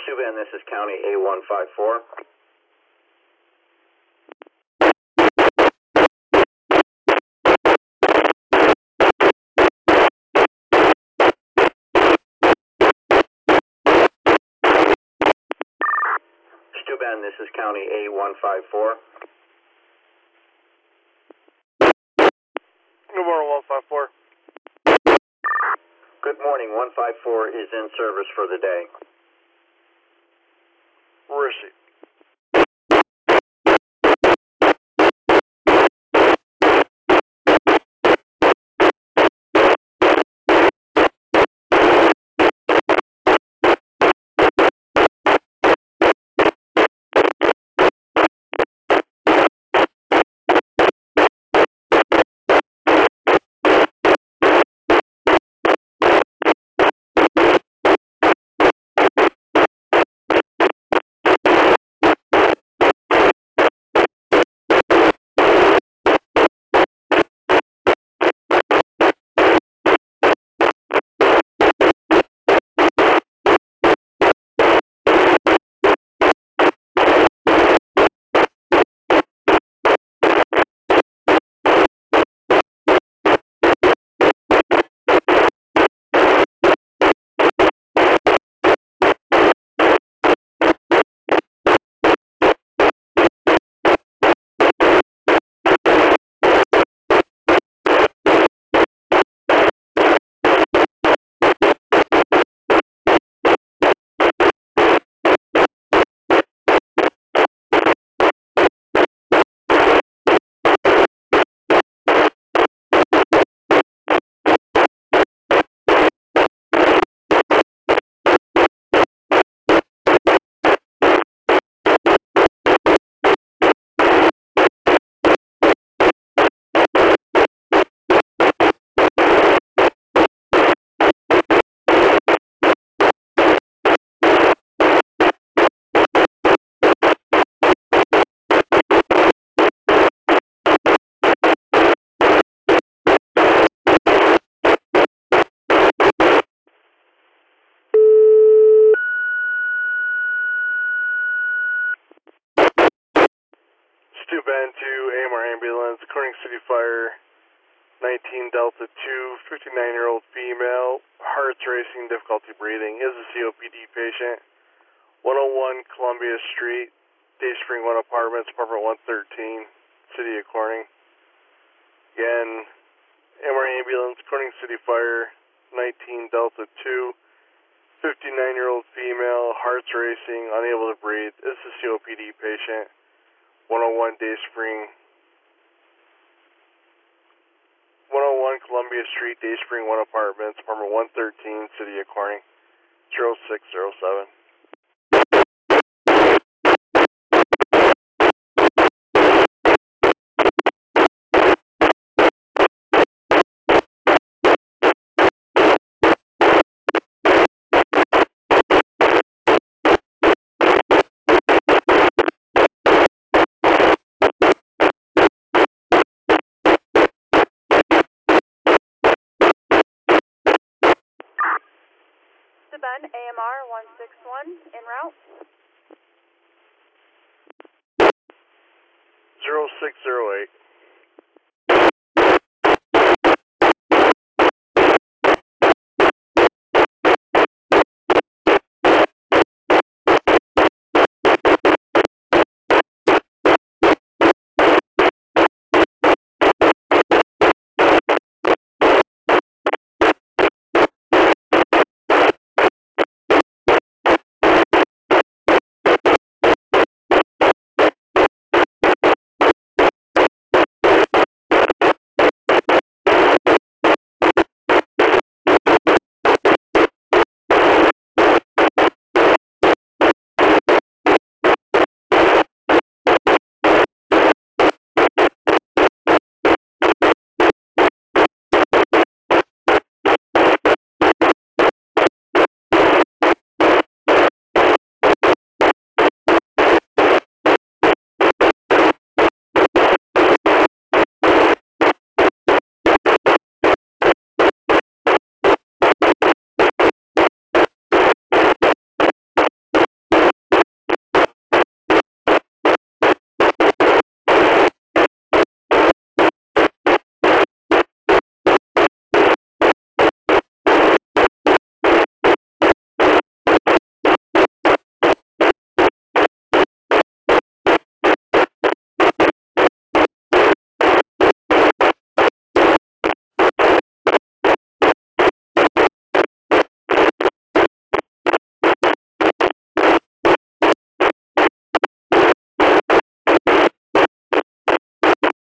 Suban, this is County A154. Suban, this is County A154. Good morning, 154. Good morning, 154 is in service for the day. Receipt. Stu Bend to AMR Ambulance, Corning City Fire, 19 Delta 2, 59-year-old female, heart's racing, difficulty breathing, is a COPD patient. 101 Columbia Street, Dayspring 1 Apartments, Apartment 113, City of Corning. Again, AMR Ambulance, Corning City Fire, 19 Delta 2, 59-year-old female, heart's racing, unable to breathe, is a COPD patient. 101 Dayspring, 101 Columbia Street, Dayspring 1 Apartments, Apartment 113, City of Corning, 0607. Suban, AMR 161, en route. 0608.